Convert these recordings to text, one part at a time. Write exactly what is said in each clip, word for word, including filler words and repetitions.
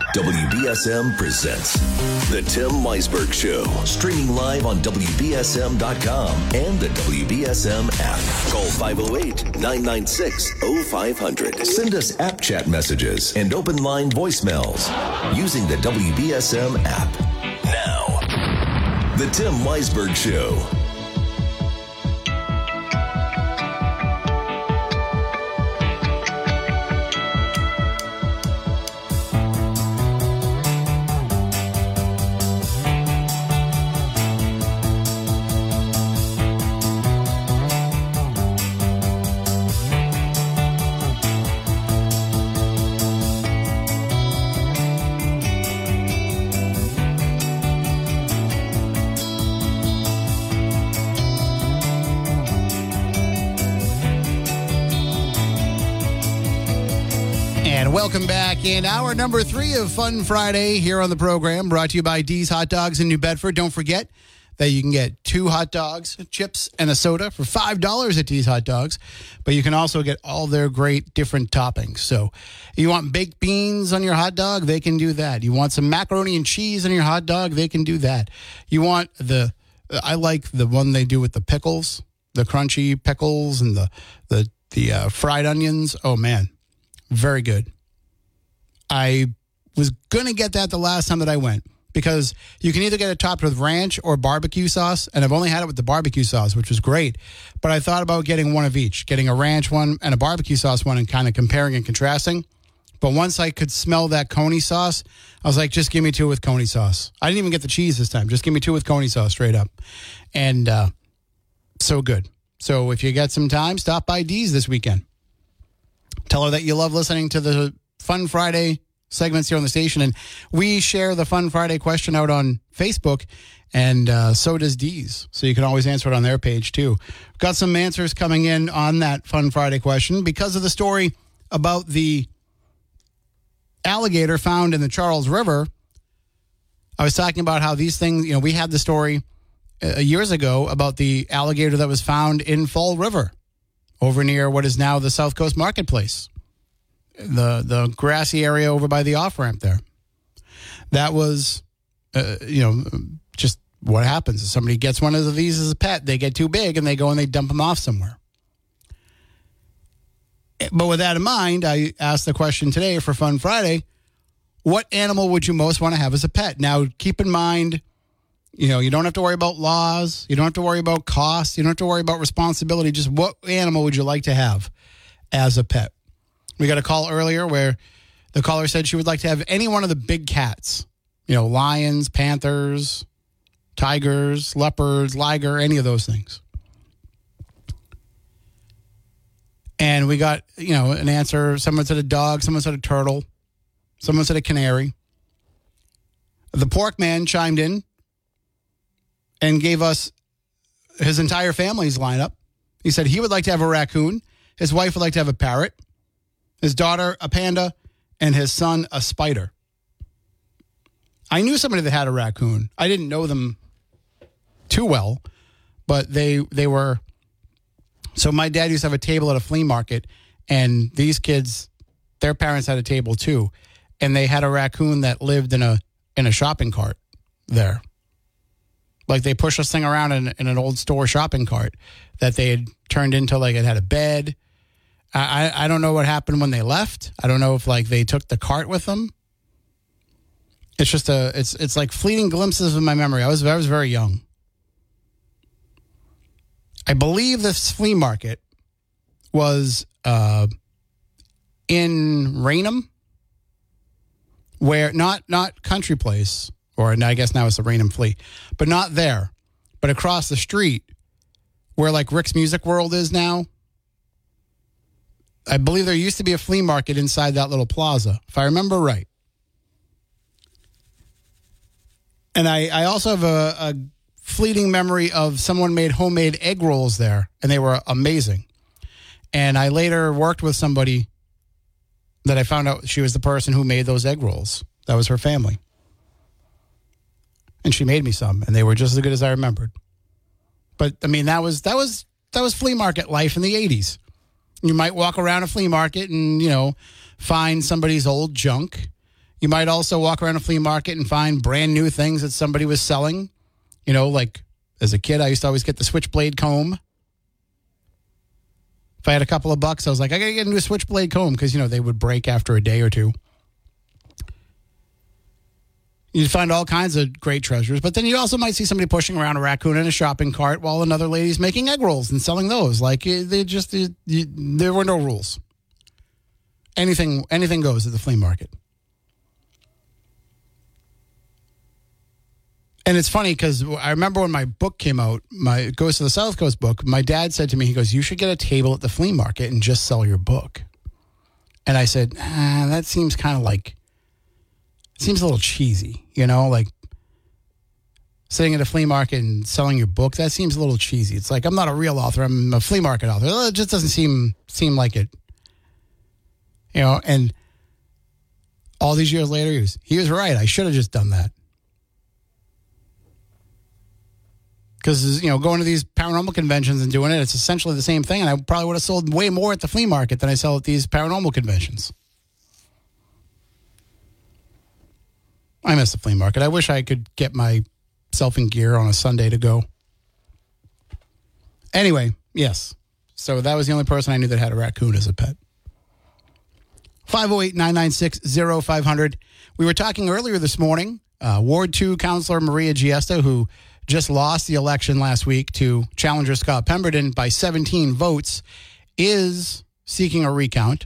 W B S M presents The Tim Weisberg Show. Streaming live on W B S M dot com and the W B S M app. Call five oh eight, nine nine six, oh five hundred. Send us app chat messages and open line voicemails using the W B S M app. Now, The Tim Weisberg Show. Welcome back in hour number three of Fun Friday here on the program, brought to you by D's Hot Dogs in New Bedford. Don't forget that you can get two hot dogs, chips, and a soda for five dollars at D's Hot Dogs, but you can also get all their great different toppings. So you want baked beans on your hot dog, they can do that. You want some macaroni and cheese on your hot dog, they can do that. You want the, I like the one they do with the pickles, the crunchy pickles and the, the, the uh, fried onions. Oh, man, very good. I was going to get that the last time that I went because you can either get it topped with ranch or barbecue sauce, and I've only had it with the barbecue sauce, which was great. But I thought about getting one of each, getting a ranch one and a barbecue sauce one and kind of comparing and contrasting. But once I could smell that Coney sauce, I was like, just give me two with Coney sauce. I didn't even get the cheese this time. Just give me two with Coney sauce straight up. And uh, so good. So if you get some time, stop by D's this weekend. Tell her that you love listening to the Fun Friday segments here on the station, and we share the Fun Friday question out on Facebook, and uh, so does D's, so you can always answer it on their page too. Got some answers coming in on that Fun Friday question because of the story about the alligator found in the Charles River. I was talking about how these things, you know, we had the story uh, years ago about the alligator that was found in Fall River over near what is now the South Coast Marketplace. The the grassy area over by the off-ramp there. That was, uh, you know, just what happens. If somebody gets one of these as a pet, they get too big and they go and they dump them off somewhere. But with that in mind, I asked the question today for Fun Friday, what animal would you most want to have as a pet? Now, keep in mind, you know, you don't have to worry about laws. You don't have to worry about costs. You don't have to worry about responsibility. Just what animal would you like to have as a pet? We got a call earlier where the caller said she would like to have any one of the big cats. You know, lions, panthers, tigers, leopards, liger, any of those things. And we got, you know, an answer. Someone said a dog. Someone said a turtle. Someone said a canary. The pork man chimed in and gave us his entire family's lineup. He said he would like to have a raccoon. His wife would like to have a parrot. His daughter, a panda, and his son, a spider. I knew somebody that had a raccoon. I didn't know them too well, but they they were... So my dad used to have a table at a flea market, and these kids, their parents had a table too, and they had a raccoon that lived in a in a shopping cart there. Like they pushed this thing around in, in an old store shopping cart that they had turned into, like it had a bed. I, I don't know what happened when they left. I don't know if like they took the cart with them. It's just a it's it's like fleeting glimpses of my memory. I was I was very young. I believe this flea market was uh, in Raynham, where not not Country Place, or I guess now it's the Raynham Flea, but not there, but across the street, where like Rick's Music World is now. I believe there used to be a flea market inside that little plaza, if I remember right. And I, I also have a, a fleeting memory of someone made homemade egg rolls there, and they were amazing. And I later worked with somebody that I found out she was the person who made those egg rolls. That was her family. And she made me some, and they were just as good as I remembered. But, I mean, that was that was that was flea market life in the eighties. You might walk around a flea market and, you know, find somebody's old junk, You might also walk around a flea market and find brand new things that somebody was selling. You know, like as a kid, I used to always get the switchblade comb. If I had a couple of bucks, I was like, I got to get a new switchblade comb because, you know, they would break after a day or two. You'd find all kinds of great treasures, but then you also might see somebody pushing around a raccoon in a shopping cart while another lady's making egg rolls and selling those. Like, they just, you, you, there were no rules. Anything, anything goes at the flea market. And it's funny because I remember when my book came out, my Ghost of the South Coast book, my dad said to me, he goes, you should get a table at the flea market and just sell your book. And I said, ah, that seems kind of like, seems a little cheesy, you know, like sitting at a flea market and selling your book. That seems a little cheesy. It's like, I'm not a real author. I'm a flea market author. It just doesn't seem, seem like it, you know, and all these years later, he was, he was right. I should have just done that. Because, you know, going to these paranormal conventions and doing it, it's essentially the same thing. And I probably would have sold way more at the flea market than I sell at these paranormal conventions. I miss the flea market. I wish I could get myself in gear on a Sunday to go. Anyway, yes. So that was the only person I knew that had a raccoon as a pet. five oh eight, nine nine six, oh five hundred. We were talking earlier this morning, uh, Ward two Councilor Maria Giesta, who just lost the election last week to challenger Scott Pemberton by seventeen votes, is seeking a recount.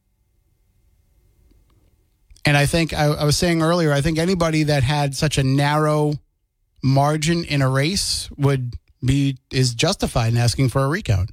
And I think, I, I was saying earlier, I think anybody that had such a narrow margin in a race would be, is justified in asking for a recount.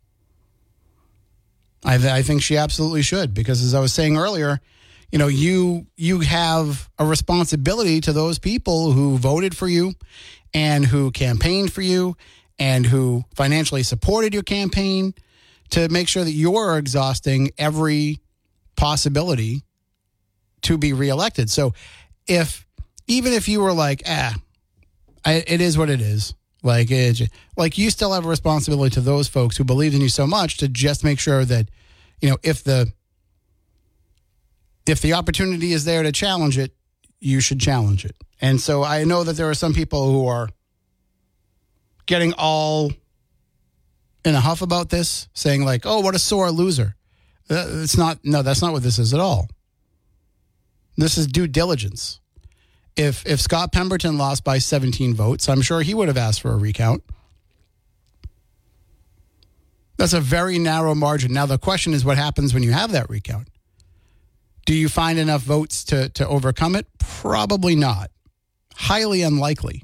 I, th- I think she absolutely should, because as I was saying earlier, you know, you you have a responsibility to those people who voted for you and who campaigned for you and who financially supported your campaign to make sure that you're exhausting every possibility to be reelected. So if, even if you were like, ah, I, it is what it is, like, it, like you still have a responsibility to those folks who believed in you so much to just make sure that, you know, if the, if the opportunity is there to challenge it, you should challenge it. And so I know that there are some people who are getting all in a huff about this, saying like, oh, what a sore loser. Uh, it's not, no, that's not what this is at all. This is due diligence. If if Scott Pemberton lost by seventeen votes, I'm sure he would have asked for a recount. That's a very narrow margin. Now, the question is what happens when you have that recount? Do you find enough votes to, to overcome it? Probably not. Highly unlikely.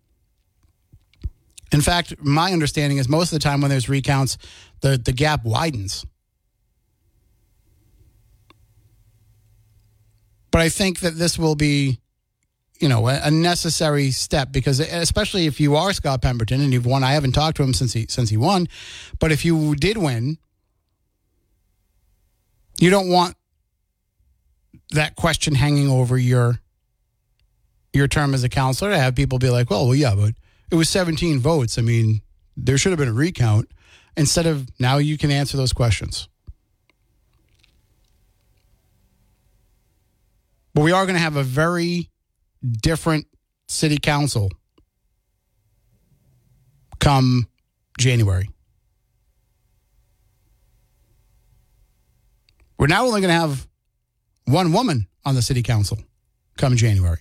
In fact, my understanding is most of the time when there's recounts, the, the gap widens. But I think that this will be, you know, a, a necessary step, because especially if you are Scott Pemberton and you've won, I haven't talked to him since he since he won, but if you did win, you don't want that question hanging over your your term as a counselor, to have people be like, well, well, yeah, but it was seventeen votes. I mean, there should have been a recount. Instead of, now you can answer those questions. But we are going to have a very different city council come January. We're now only going to have one woman on the city council come January.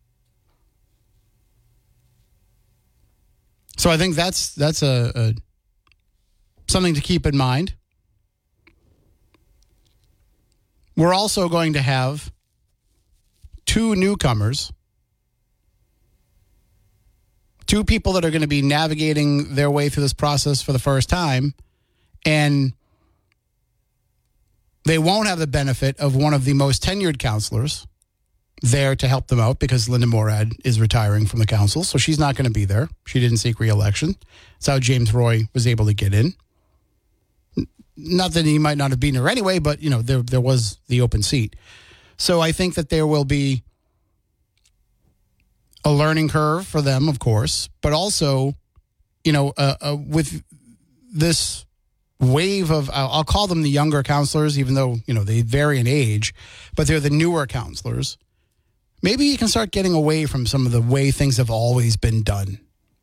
So I think that's that's a, a something to keep in mind. We're also going to have two newcomers, two people that are going to be navigating their way through this process for the first time, and they won't have the benefit of one of the most tenured counselors there to help them out, because Linda Morad is retiring from the council, so she's not going to be there. She didn't seek re-election. That's how James Roy was able to get in. Not that he might not have been there anyway, but, you know, there there was the open seat. So I think that there will be a learning curve for them, of course, but also, you know, uh, uh, with this wave of, uh, I'll call them the younger counselors, even though, you know, they vary in age, but they're the newer counselors. maybe you can start getting away from some of the way things have always been done.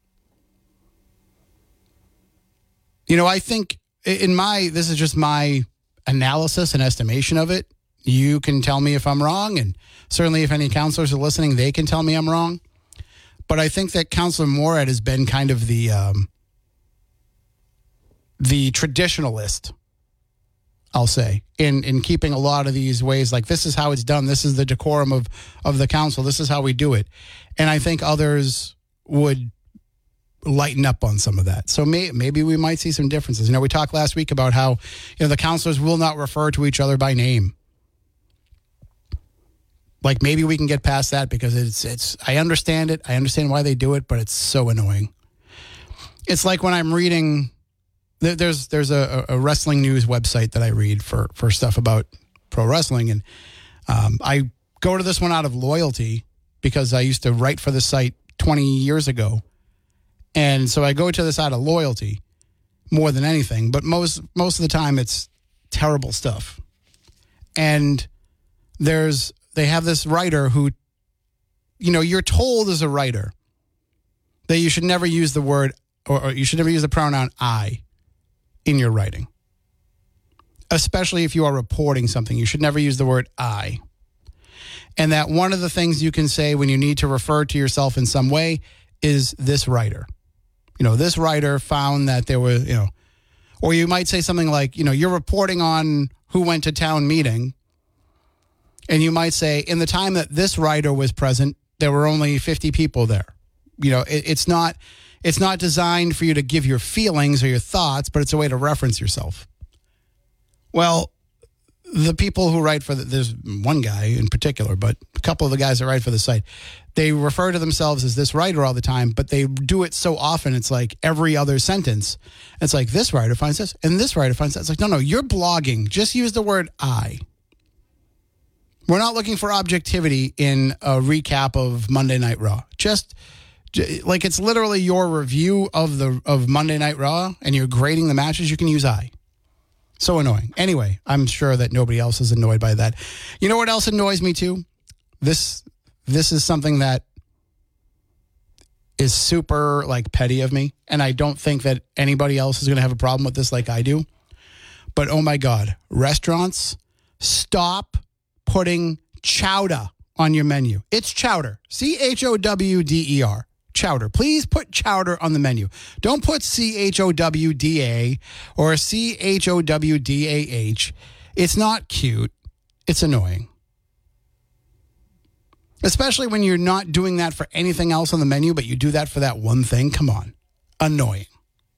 You know, I think in my, this is just my analysis and estimation of it. You can tell me if I'm wrong, and certainly if any counselors are listening, they can tell me I'm wrong. But I think that Councilor Morad has been kind of the um, the traditionalist, I'll say, in, in keeping a lot of these ways, like this is how it's done. This is the decorum of, of the council. This is how we do it. And I think others would lighten up on some of that. So may, maybe we might see some differences. You know, we talked last week about how, you know, the councilors will not refer to each other by name. Like maybe we can get past that because it's, it's, I understand it. I understand why they do it, but it's so annoying. It's like when I'm reading, there's, there's a, a wrestling news website that I read for, for stuff about pro wrestling. And um, I go to this one out of loyalty because I used to write for the site twenty years ago. And so I go to this out of loyalty more than anything, but most, most of the time it's terrible stuff. And there's, they have this writer who, you know, you're told as a writer that you should never use the word, or, or you should never use the pronoun I in your writing. Especially if you are reporting something, you should never use the word I. And that one of the things you can say when you need to refer to yourself in some way is this writer. You know, this writer found that there was, you know, or you might say something like, you know, you're reporting on who went to town meeting. And you might say, in the time that this writer was present, there were only fifty people there. You know, it, it's not it's not designed for you to give your feelings or your thoughts, but it's a way to reference yourself. Well, the people who write for the, there's one guy in particular, but a couple of the guys that write for the site, they refer to themselves as this writer all the time, but they do it so often, it's like every other sentence. It's like, this writer finds this, and this writer finds that. It's like, no, no, you're blogging. Just use the word I. We're not looking for objectivity in a recap of Monday Night Raw. Just like it's literally your review of the of Monday Night Raw and you're grading the matches, you can use I. So annoying. Anyway, I'm sure that nobody else is annoyed by that. You know what else annoys me too? This this is something that is super like petty of me, and I don't think that anybody else is going to have a problem with this like I do. But oh my God, restaurants, stop putting chowder on your menu. It's chowder. C H O W D E R. Chowder. Please put chowder on the menu. Don't put C H O W D A or C H O W D A H. It's not cute. It's annoying. Especially when you're not doing that for anything else on the menu, but you do that for that one thing. Come on. Annoying.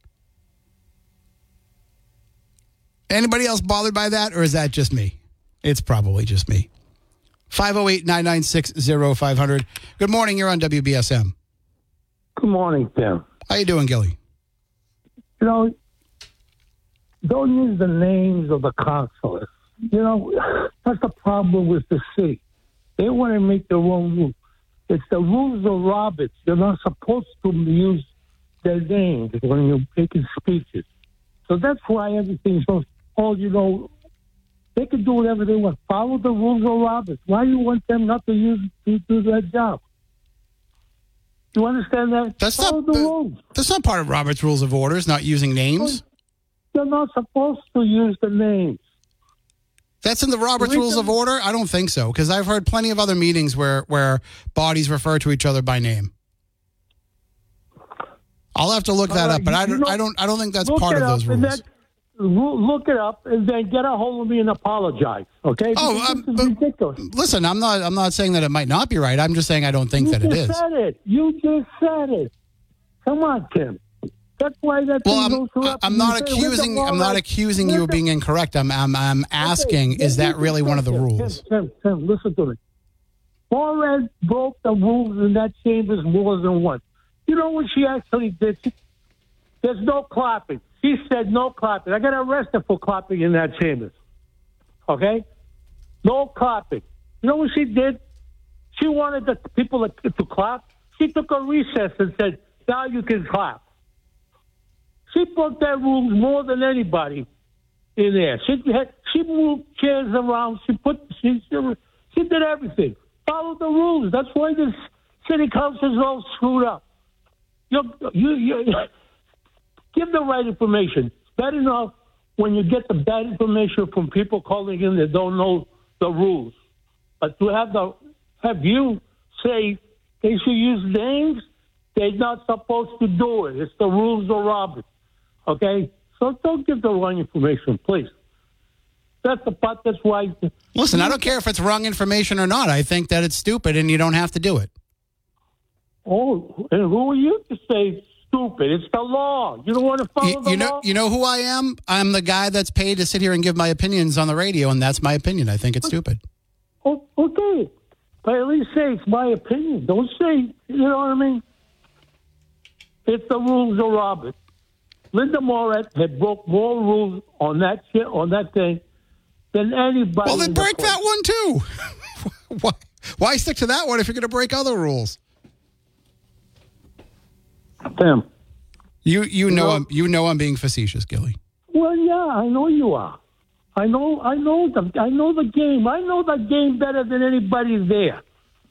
Anybody else bothered by that, or is that just me? It's probably just me. five oh eight, nine nine six, oh five hundred. Good morning. You're on W B S M. Good morning, Tim. How you doing, Gilly? You know, don't use the names of the counselors. You know, that's the problem with the city. They want to make their own rules. It's the rules of Roberts. You're not supposed to use their names when you're making speeches. So that's why everything's so, oh, you know, they can do whatever they want. Follow the rules of Roberts. Why do you want them not to use to do their job? Do you understand that? That's Follow not the the, rules. That's not part of Robert's Rules of Orders, not using names. You're not supposed to use the names. That's in the Robert's Rules of Order? I don't think so, because I've heard plenty of other meetings where, where bodies refer to each other by name. I'll have to look that up, but I don't, I don't I don't think that's part of those rules. Look it up and then get a hold of me and apologize, okay? Oh, um, ridiculous. Listen, I'm not I'm not saying that it might not be right. I'm just saying I don't think you that it is. You just said it. You just said it. Come on, Tim. That's why that well, thing I'm, goes through. I'm not accusing I'm not accusing you of being incorrect. I'm I'm, I'm asking, okay, is that really one of the rules? Tim, Tim, Tim, listen to me. Morad broke the rules in that chambers more than once. You know what she actually did? There's no clapping. She said no clapping. I got arrested for clapping in that chambers. Okay? No clapping. You know what she did? She wanted the people to, to clap. She took a recess and said, now you can clap. She broke that rules more than anybody in there. She had, she moved chairs around. She put she, she, she did everything. Follow the rules. That's why this city council is all screwed up. You, you, you, give the right information. It's bad enough when you get the bad information from people calling in that don't know the rules. But to have the have you say they should use names, they're not supposed to do it. It's the rules of Roberts. Okay? So don't give the wrong information, please. That's the part. That's why. Listen, I don't care if it's wrong information or not. I think that it's stupid and you don't have to do it. Oh, and who are you to say stupid? It's the law. You don't want to follow you, the you know, law? You know who I am? I'm the guy that's paid to sit here and give my opinions on the radio, and that's my opinion. I think it's stupid. Oh, okay. But at least say it's my opinion. Don't say, you know what I mean? It's the rules of Roberts. Linda Moret had broke more rules on that shit, on that thing than anybody. Well, then break the that one too. why, why stick to that one if you're going to break other rules? Tim, you you, you know, know I'm you know I'm being facetious, Gilly. Well, yeah, I know you are. I know I know the I know the game. I know the game better than anybody there.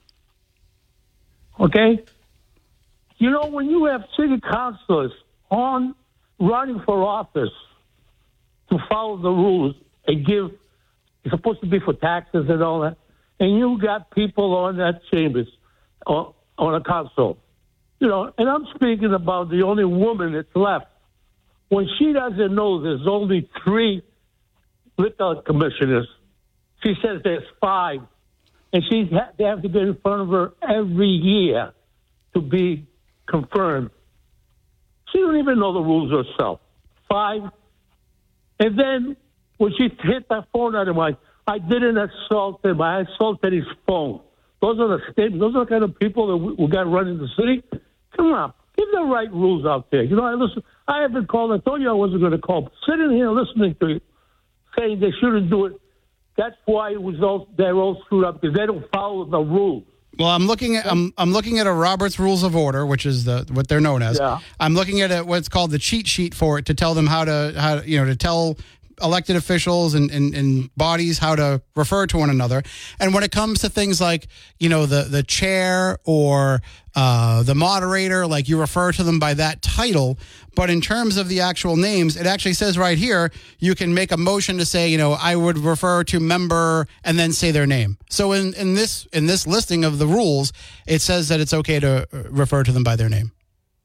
Okay? You know, when you have city councilors on running for office to follow the rules and give, it's supposed to be for taxes and all that, and you got people on that chambers, on, on a council, you know, and I'm speaking about the only woman that's left. When she doesn't know there's only three liquor commissioners, she says there's five, and she ha- they have to get in front of her every year to be confirmed. She don't even know the rules herself. Five. And then when she hit that phone out of mine, I didn't assault him. I assaulted his phone. Those are the statements. Those are the kind of people that we, we got running the city. Come on. Give the right rules out there. You know, I listen. I haven't called. I told you I wasn't going to call. Sitting here listening to you, saying they shouldn't do it. That's why it was all, they're all screwed up, because they don't follow the rules. Well, I'm looking at I'm I'm looking at a Robert's Rules of Order, which is the what they're known as. Yeah. I'm looking at a, what's called the cheat sheet for it to tell them how to how to, you know to tell elected officials and, and, and bodies how to refer to one another. And when it comes to things like, you know, the the chair or uh, the moderator, like you refer to them by that title. But in terms of the actual names, it actually says right here, you can make a motion to say, you know, I would refer to member and then say their name. So in, in this in this listing of the rules, it says that it's okay to refer to them by their name.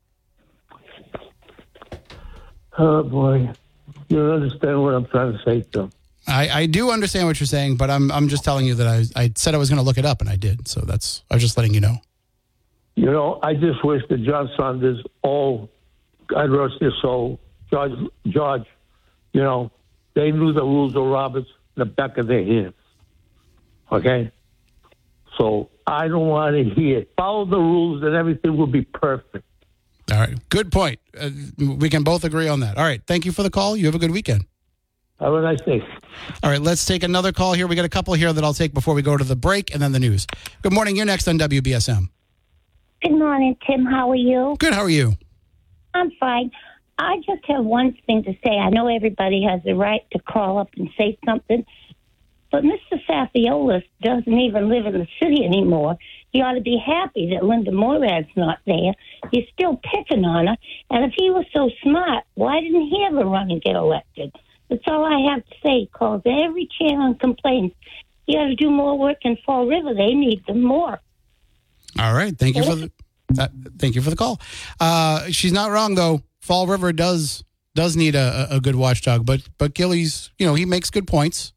Oh, boy. You don't understand what I'm trying to say to them. I, I do understand what you're saying, but I'm I'm just telling you that I I said I was going to look it up, and I did. So that's I was just letting you know. You know, I just wish that John Saunders, oh, God rest his soul, George, George, you know, they knew the rules of Roberts in the back of their hands. Okay? So I don't want to hear it. Follow the rules and everything will be perfect. All right. Good point. Uh, we can both agree on that. All right. Thank you for the call. You have a good weekend. Have a nice day. All right. Let's take another call here. We got a couple here that I'll take before we go to the break and then the news. Good morning. You're next on W B S M. Good morning, Tim. How are you? Good. How are you? I'm fine. I just have one thing to say. I know everybody has the right to call up and say something, but Mister Safiolis doesn't even live in the city anymore. He ought to be happy that Linda Morad's not there. He's still picking on her. And if he was so smart, why didn't he ever run and get elected? That's all I have to say. He calls every channel and complains. He ought to do more work in Fall River. They need them more. All right. Thank you for the uh, thank you for the call. Uh, she's not wrong though. Fall River does does need a, a good watchdog, but but Gilly's, you know, he makes good points.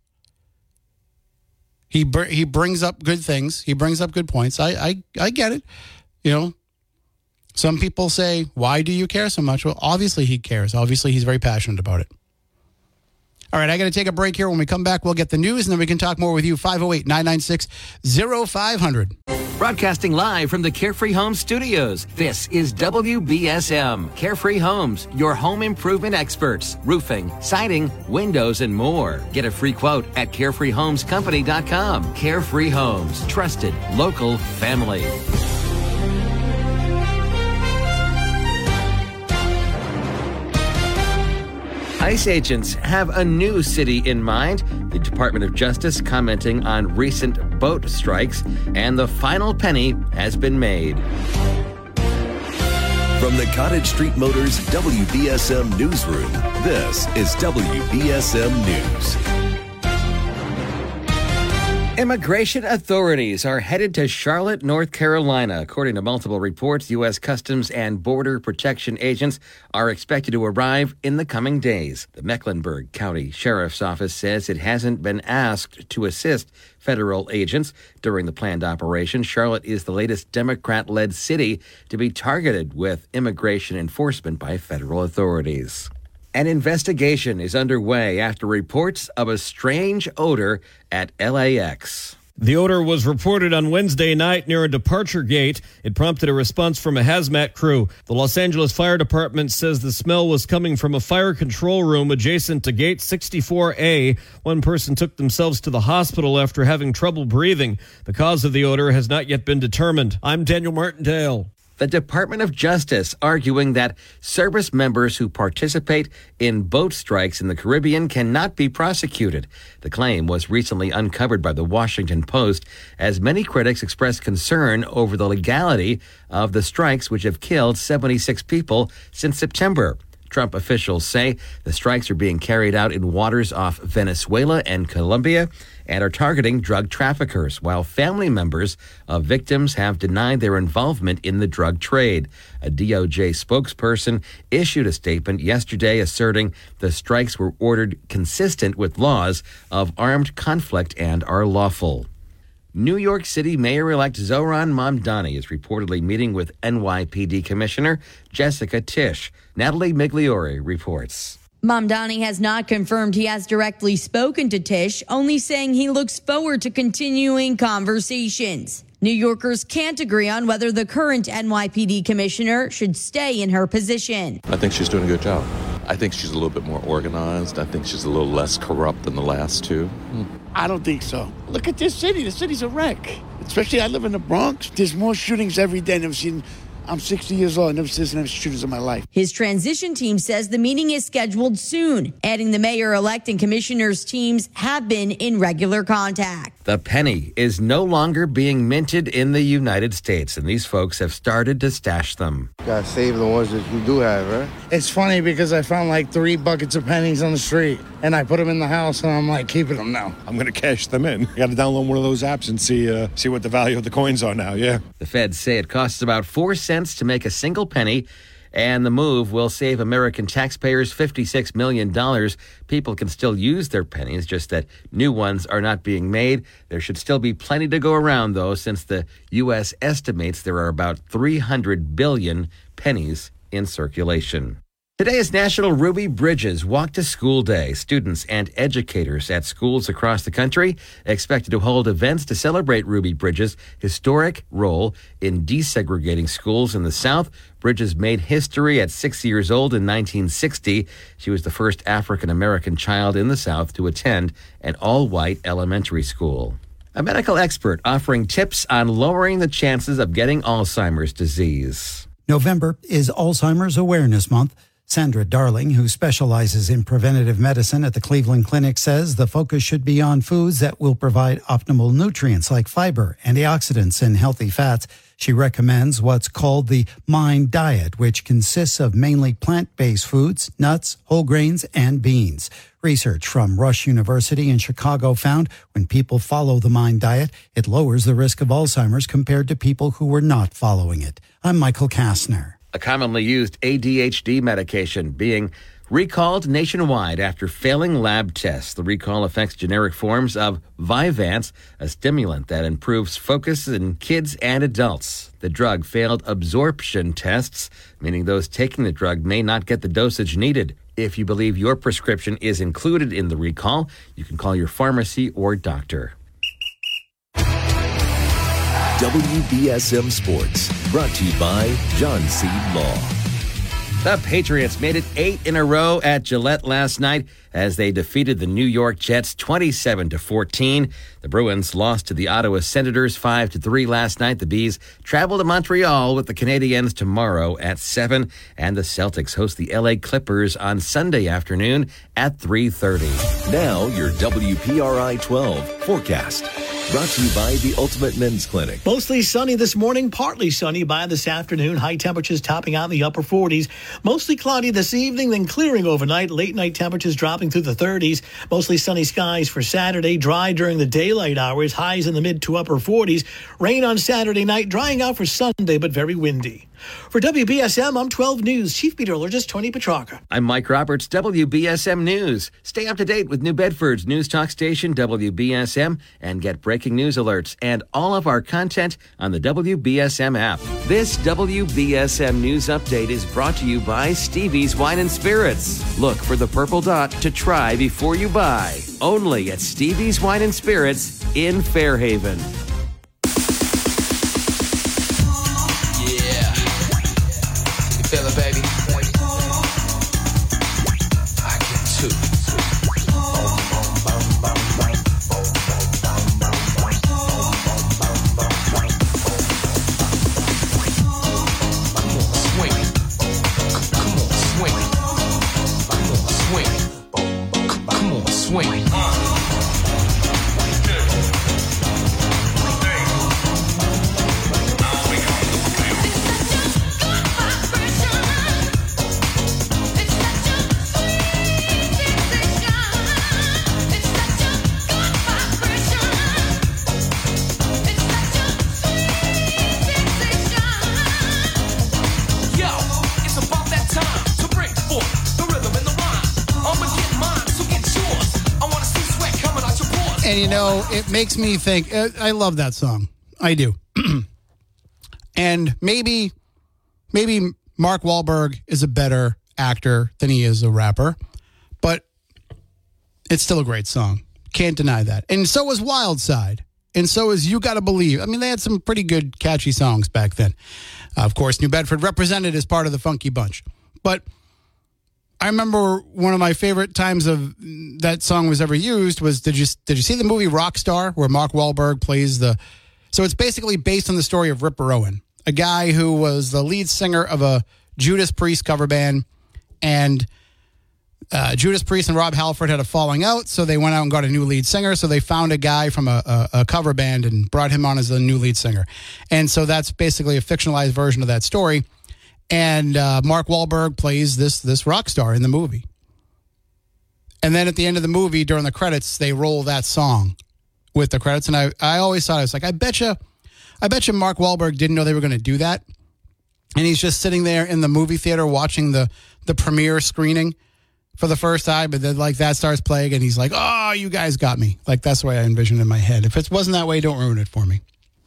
He br- he brings up good things. He brings up good points. I, I I get it. You know, some people say, "Why do you care so much?" Well, obviously he cares. Obviously he's very passionate about it. All right, I got to take a break here. When we come back, we'll get the news, and then we can talk more with you. five oh eight, nine nine six, oh five hundred. Broadcasting live from the Carefree Homes studios, this is W B S M. Carefree Homes, your home improvement experts. Roofing, siding, windows, and more. Get a free quote at carefree homes company dot com. Carefree Homes, trusted, local, family. ICE agents have a new city in mind. The Department of Justice commenting on recent boat strikes, and the final penny has been made. From the Cottage Street Motors W B S M Newsroom, this is W B S M News. Immigration authorities are headed to Charlotte, North Carolina. According to multiple reports, U S Customs and Border Protection agents are expected to arrive in the coming days. The Mecklenburg County Sheriff's Office says it hasn't been asked to assist federal agents during the planned operation. Charlotte is the latest Democrat-led city to be targeted with immigration enforcement by federal authorities. An investigation is underway after reports of a strange odor at L A X. The odor was reported on Wednesday night near a departure gate. It prompted a response from a hazmat crew. The Los Angeles Fire Department says the smell was coming from a fire control room adjacent to Gate sixty-four A. One person took themselves to the hospital after having trouble breathing. The cause of the odor has not yet been determined. I'm Daniel Martindale. The Department of Justice arguing that service members who participate in boat strikes in the Caribbean cannot be prosecuted. The claim was recently uncovered by the Washington Post as many critics expressed concern over the legality of the strikes, which have killed seventy-six people since September. Trump officials say the strikes are being carried out in waters off Venezuela and Colombia and are targeting drug traffickers, while family members of victims have denied their involvement in the drug trade. A D O J spokesperson issued a statement yesterday asserting the strikes were ordered consistent with laws of armed conflict and are lawful. New York City Mayor-elect Zohran Mamdani is reportedly meeting with N Y P D Commissioner Jessica Tisch. Natalie Migliore reports. Mamdani has not confirmed he has directly spoken to Tisch, only saying he looks forward to continuing conversations. New Yorkers can't agree on whether the current N Y P D commissioner should stay in her position. I think she's doing a good job. I think she's a little bit more organized. I think she's a little less corrupt than the last two. Hmm. I don't think so. Look at this city. The city's a wreck. Especially I live in the Bronx. There's more shootings every day. I've never seen... I'm sixty years old. I've never seen so many shooters in my life. His transition team says the meeting is scheduled soon, adding the mayor-elect and commissioners' teams have been in regular contact. The penny is no longer being minted in the United States, and these folks have started to stash them. Gotta save the ones that you do have, right? It's funny because I found like three buckets of pennies on the street, and I put them in the house, and I'm like keeping them now. I'm going to cash them in. I got to download one of those apps and see uh, see what the value of the coins are now, yeah. The feds say it costs about four cents to make a single penny, and the move will save American taxpayers fifty-six million dollars. People can still use their pennies, just that new ones are not being made. There should still be plenty to go around, though, since the U S estimates there are about three hundred billion pennies in circulation. Today is National Ruby Bridges Walk to School Day. Students and educators at schools across the country expected to hold events to celebrate Ruby Bridges' historic role in desegregating schools in the South. Bridges made history at six years old in nineteen sixty. She was the first African-American child in the South to attend an all-white elementary school. A medical expert offering tips on lowering the chances of getting Alzheimer's disease. November is Alzheimer's Awareness Month. Sandra Darling, who specializes in preventative medicine at the Cleveland Clinic, says the focus should be on foods that will provide optimal nutrients like fiber, antioxidants, and healthy fats. She recommends what's called the MIND diet, which consists of mainly plant-based foods, nuts, whole grains, and beans. Research from Rush University in Chicago found when people follow the MIND diet, it lowers the risk of Alzheimer's compared to people who were not following it. I'm Michael Kastner. A commonly used A D H D medication being recalled nationwide after failing lab tests. The recall affects generic forms of Vyvanse, a stimulant that improves focus in kids and adults. The drug failed absorption tests, meaning those taking the drug may not get the dosage needed. If you believe your prescription is included in the recall, you can call your pharmacy or doctor. W B S M Sports, brought to you by John Seed Law. The Patriots made it eight in a row at Gillette last night as they defeated the New York Jets twenty-seven to fourteen. The Bruins lost to the Ottawa Senators five to three last night. The Bees travel to Montreal with the Canadiens tomorrow at seven, and the Celtics host the L A Clippers on Sunday afternoon at three thirty. Now your W P R I twelve forecast. Brought to you by the Ultimate Men's Clinic. Mostly sunny this morning, partly sunny by this afternoon. High temperatures topping out in the upper forties. Mostly cloudy this evening, then clearing overnight. Late night temperatures dropping through the thirties. Mostly sunny skies for Saturday. Dry during the daylight hours. Highs in the mid to upper forties. Rain on Saturday night. Drying out for Sunday, but very windy. For W B S M, I'm twelve News Chief Meteorologist Tony Petrarca. I'm Mike Roberts, W B S M News. Stay up to date with New Bedford's news talk station, W B S M, and get breaking news alerts and all of our content on the W B S M app. This W B S M News Update is brought to you by Stevie's Wine and Spirits. Look for the purple dot to try before you buy. Only at Stevie's Wine and Spirits in Fairhaven. Feel it, baby. I get two. Swing it. Come on, swing it. Come on, swing it. Come on, swing it. And, you know, it makes me think, uh, I love that song. I do. And maybe, maybe Mark Wahlberg is a better actor than he is a rapper, but it's still a great song. Can't deny that. And so is Wild Side. And so is You Gotta Believe. I mean, they had some pretty good, catchy songs back then. Uh, of course, New Bedford represented as part of the Funky Bunch. But I remember one of my favorite times of that song was ever used was, did you did you see the movie Rockstar, where Mark Wahlberg plays the, so it's basically based on the story of Ripper Owen, a guy who was the lead singer of a Judas Priest cover band, and uh, Judas Priest and Rob Halford had a falling out, so they went out and got a new lead singer, so they found a guy from a, a, a cover band and brought him on as the new lead singer. And so that's basically a fictionalized version of that story. And uh, Mark Wahlberg plays this this rock star in the movie. And then at the end of the movie, during the credits, they roll that song with the credits. And I, I always thought, I was like, I bet you, I bet you Mark Wahlberg didn't know they were going to do that. And he's just sitting there in the movie theater watching the, the premiere screening for the first time. But then, like, that starts playing, and he's like, oh, you guys got me. Like, that's the way I envisioned it in my head. If it wasn't that way, don't ruin it for me.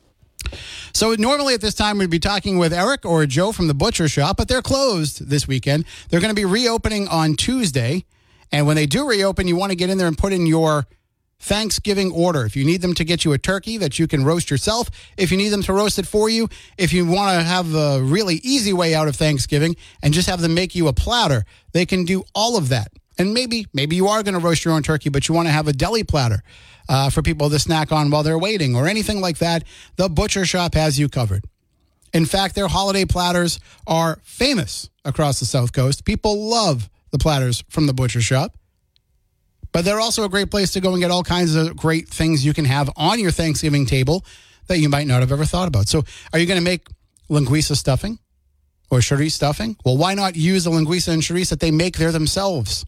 So normally at this time, we'd be talking with Eric or Joe from the Butcher Shop, but they're closed this weekend. They're going to be reopening on Tuesday. And when they do reopen, you want to get in there and put in your Thanksgiving order. If you need them to get you a turkey that you can roast yourself, if you need them to roast it for you, if you want to have a really easy way out of Thanksgiving and just have them make you a platter, they can do all of that. And maybe, maybe you are going to roast your own turkey, but you want to have a deli platter uh, for people to snack on while they're waiting or anything like that. The Butcher Shop has you covered. In fact, their holiday platters are famous across the South Coast. People love the platters from the Butcher Shop. But they're also a great place to go and get all kinds of great things you can have on your Thanksgiving table that you might not have ever thought about. So are you going to make linguiça stuffing or chorizo stuffing? Well, why not use the linguiça and chorizo that they make there themselves?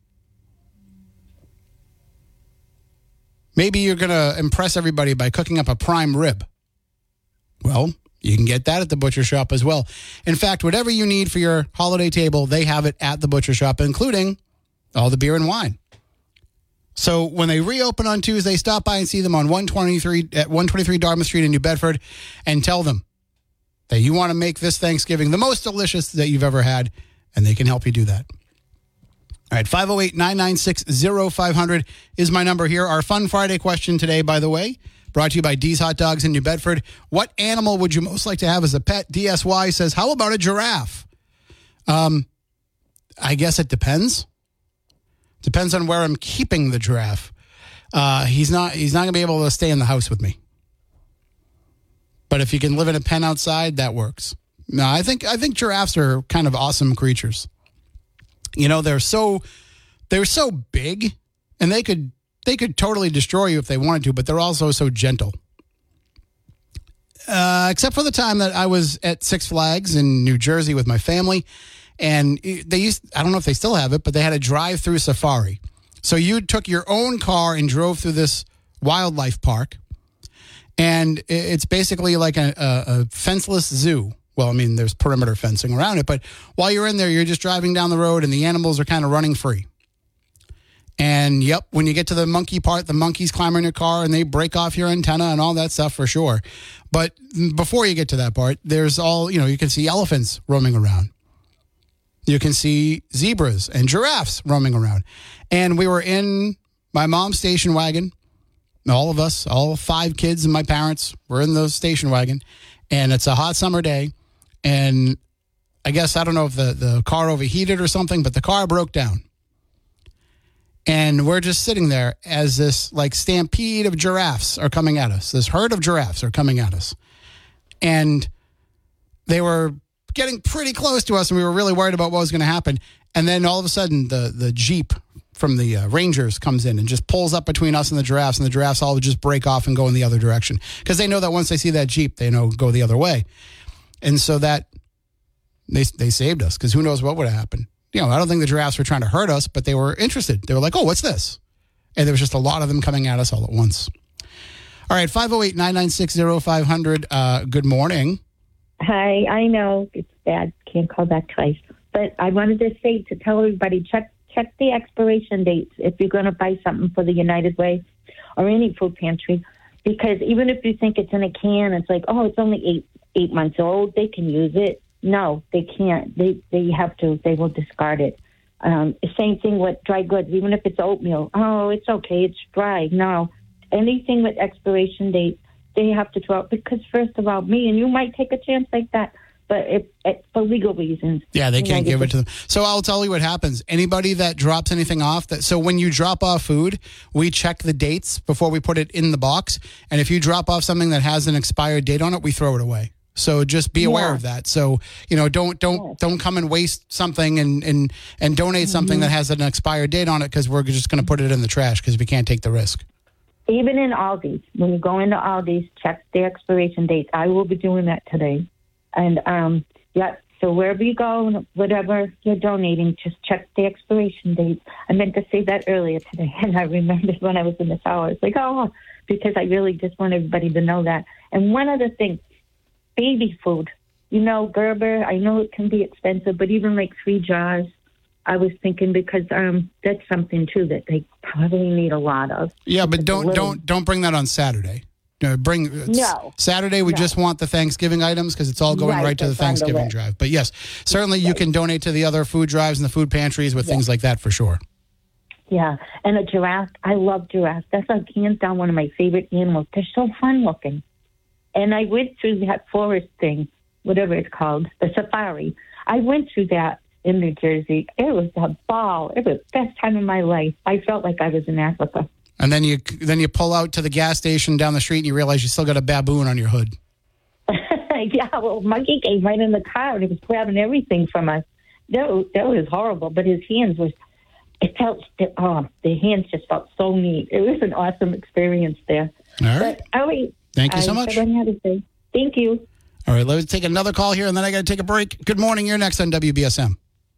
Maybe you're going to impress everybody by cooking up a prime rib. Well, you can get that at the Butcher Shop as well. In fact, whatever you need for your holiday table, they have it at the Butcher Shop, including all the beer and wine. So when they reopen on Tuesday, stop by and see them on one twenty-three at one twenty-three Dartmouth Street in New Bedford and tell them that you want to make this Thanksgiving the most delicious that you've ever had, and they can help you do that. All right, five oh eight, nine nine six, oh five hundred is my number here. Our Fun Friday question today, by the way, brought to you by D's Hot Dogs in New Bedford. What animal would you most like to have as a pet? D S Y says, how about a giraffe? Um, I guess it depends. Depends on where I'm keeping the giraffe. Uh, he's not he's not going to be able to stay in the house with me. But if you can live in a pen outside, that works. No, I think I think giraffes are kind of awesome creatures. You know, they're so they're so big, and they could they could totally destroy you if they wanted to, but they're also so gentle. Uh, except for the time that I was at Six Flags in New Jersey with my family, and they used, I don't know if they still have it, but they had a drive-through safari. So you took your own car and drove through this wildlife park, and it's basically like a, a, a fenceless zoo. Well, I mean, there's perimeter fencing around it, but while you're in there, you're just driving down the road, and the animals are kind of running free. And, yep, when you get to the monkey part, the monkeys climb in your car, and they break off your antenna and all that stuff for sure. But before you get to that part, there's all, you know, you can see elephants roaming around. You can see zebras and giraffes roaming around. And we were in my mom's station wagon. All of us, all five kids and my parents were in the station wagon. And it's a hot summer day. And I guess, I don't know if the, the car overheated or something, but the car broke down. And we're just sitting there as this like stampede of giraffes are coming at us. This herd of giraffes are coming at us. And they were getting pretty close to us, and we were really worried about what was going to happen. And then all of a sudden, the, the Jeep from the uh, Rangers comes in and just pulls up between us and the giraffes, and the giraffes all just break off and go in the other direction. Because they know that once they see that Jeep, they know go the other way. And so that, they, they saved us, because who knows what would have happened. You know, I don't think the giraffes were trying to hurt us, but they were interested. They were like, oh, what's this? And there was just a lot of them coming at us all at once. All right, five oh eight, nine nine six, oh five hundred. Uh, good morning. Hi, I know it's bad. Can't call back twice. But I wanted to say to tell everybody, check check the expiration dates if you're going to buy something for the United Way or any food pantry. Because even if you think it's in a can, it's like, oh, it's only eight eight months old. They can use it. No, they can't. They they have to. They will discard it. Um, same thing with dry goods. Even if it's oatmeal, oh, it's okay. It's dry. No, anything with expiration date, they have to throw out. Because first of all, me and you might take a chance like that, but if, if, for legal reasons. Yeah, they can't give it to them. So I'll tell you what happens. Anybody that drops anything off, that so when you drop off food, we check the dates before we put it in the box. And if you drop off something that has an expired date on it, we throw it away. So just be aware yeah. of that. So, you know, don't don't yeah. don't come and waste something and and, and donate mm-hmm. something that has an expired date on it, because we're just going to put it in the trash because we can't take the risk. Even in Aldi's, when you go into Aldi's, check the expiration dates. I will be doing that today. And, um, yeah, so wherever you go, whatever you're donating, just check the expiration dates. I meant to say that earlier today, and I remembered when I was in the shower. It's like, oh, because I really just want everybody to know that. And one other thing. Baby food, you know, Gerber, I know it can be expensive, but even like three jars, I was thinking, because um, that's something too that they probably need a lot of. Yeah, but don't little... don't don't bring that on Saturday. No, bring no Saturday. We no. just want the Thanksgiving items, because it's all going right, right to the Thanksgiving drive. But yes, certainly you can donate to the other food drives and the food pantries with yeah. things like that for sure. Yeah, and a giraffe. I love giraffes. That's like hands down one of my favorite animals. They're so fun looking. And I went through that forest thing, whatever it's called, the safari. I went through that in New Jersey. It was a ball. It was the best time of my life. I felt like I was in Africa. And then you then you pull out to the gas station down the street and you realize you still got a baboon on your hood. Yeah, well, Monkey came right in the car and he was grabbing everything from us. That was, that was horrible, but his hands was, it felt, oh, the hands just felt so neat. It was an awesome experience there. All right. But, oh, wait. Thank you so much. Thank you. All right, let's take another call here, and then I got to take a break. Good morning. You're next on W B S M.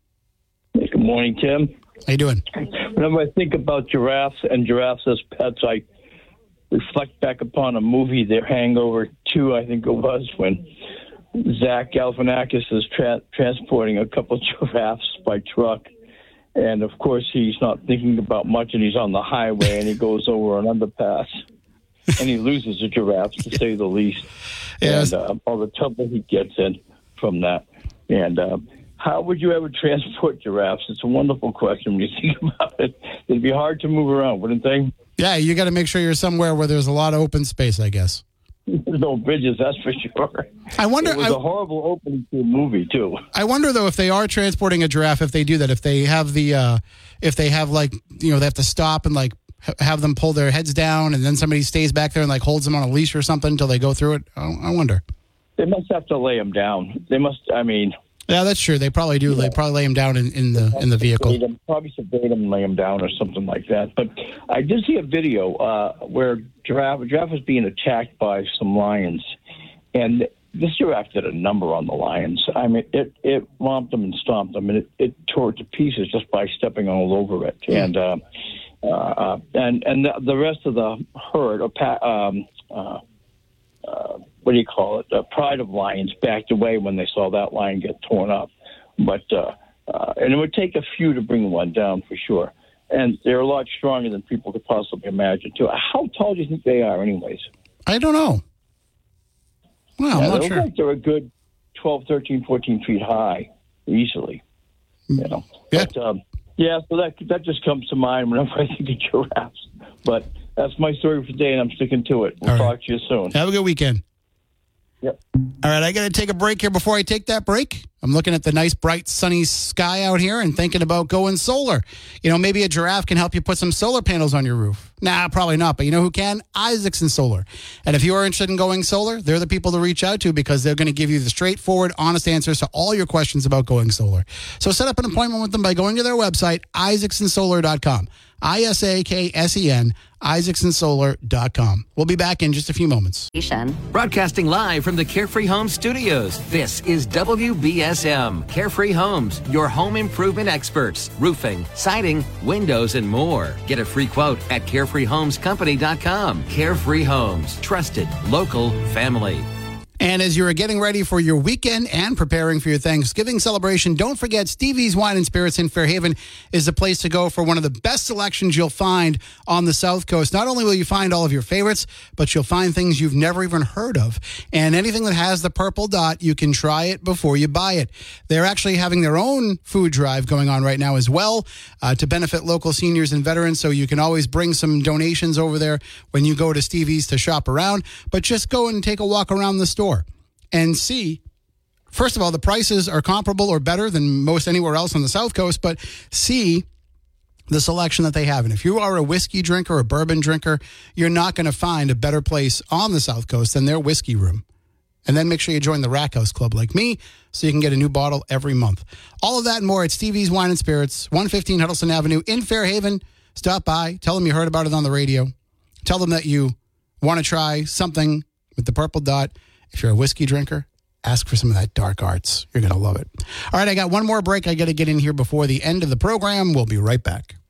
Good morning, Tim. How you doing? Whenever I think about giraffes and giraffes as pets, I reflect back upon a movie, The Hangover two, I think it was, when Zach Galifianakis is tra- transporting a couple of giraffes by truck. And, of course, he's not thinking about much, and he's on the highway, and he goes over an underpass. And he loses a giraffe, to say the least. Yes. And uh, all the trouble he gets in from that. And uh, how would you ever transport giraffes? It's a wonderful question when you think about it. It'd be hard to move around, wouldn't they? Yeah, you got to make sure you're somewhere where there's a lot of open space, I guess. There's no bridges, that's for sure. I wonder. It was I, a horrible opening to a movie, too. I wonder, though, if they are transporting a giraffe, if they do that, if they have the, uh, if they have, like, you know, they have to stop and, like, have them pull their heads down, and then somebody stays back there and like holds them on a leash or something until they go through it. I, I wonder. They must have to lay them down. They must. I mean, Yeah, that's true. They probably do. Yeah. They probably lay them down in, in the in the vehicle. Sedate them, probably sedate them and lay them down or something like that. But I did see a video uh, where giraffe, giraffe was being attacked by some lions, and this giraffe did a number on the lions. I mean, it, it romped them and stomped them, and it, it tore it to pieces just by stepping all over it. Mm. And uh, uh, and and the, the rest of the herd, or pa- um, uh, uh, what do you call it? The pride of lions backed away when they saw that lion get torn up. But uh, uh, and it would take a few to bring one down for sure. And they're a lot stronger than people could possibly imagine, too. How tall do you think they are, anyways? I don't know. Well, yeah, I'm not they sure. Look like they're a good twelve, thirteen, fourteen feet high, easily. You know. Yeah. But, um, yeah, so that that just comes to mind whenever I think of giraffes. But that's my story for today, and I'm sticking to it. We'll All talk right. to you soon. Have a good weekend. Yep. All right, I got to take a break here. Before I take that break, I'm looking at the nice, bright, sunny sky out here and thinking about going solar. You know, maybe a giraffe can help you put some solar panels on your roof. Nah, probably not. But you know who can? Isaacson Solar. And if you are interested in going solar, they're the people to reach out to because they're going to give you the straightforward, honest answers to all your questions about going solar. So set up an appointment with them by going to their website, isaacson solar dot com. I S A K S E N, isaacson solar dot com. We'll be back in just a few moments. Broadcasting live from the Carefree Homes studios, this is W B S M. Carefree Homes, your home improvement experts. Roofing, siding, windows, and more. Get a free quote at carefree homes company dot com. Carefree Homes, trusted, local, family. And as you're getting ready for your weekend and preparing for your Thanksgiving celebration, don't forget Stevie's Wine and Spirits in Fairhaven is the place to go for one of the best selections you'll find on the South Coast. Not only will you find all of your favorites, but you'll find things you've never even heard of. And anything that has the purple dot, you can try it before you buy it. They're actually having their own food drive going on right now as well uh, to benefit local seniors and veterans. So you can always bring some donations over there when you go to Stevie's to shop around. But just go and take a walk around the store and see, first of all, the prices are comparable or better than most anywhere else on the South Coast, but see the selection that they have. And if you are a whiskey drinker or a bourbon drinker, you're not going to find a better place on the South Coast than their whiskey room. And then make sure you join the Rack House Club like me so you can get a new bottle every month. All of that and more at Stevie's Wine and Spirits, one fifteen Huddleston Avenue in Fairhaven. Stop by. Tell them you heard about it on the radio. Tell them that you want to try something with the purple dot. If you're a whiskey drinker, ask for some of that dark arts. You're going to love it. All right, I got one more break I got to get in here before the end of the program. We'll be right back.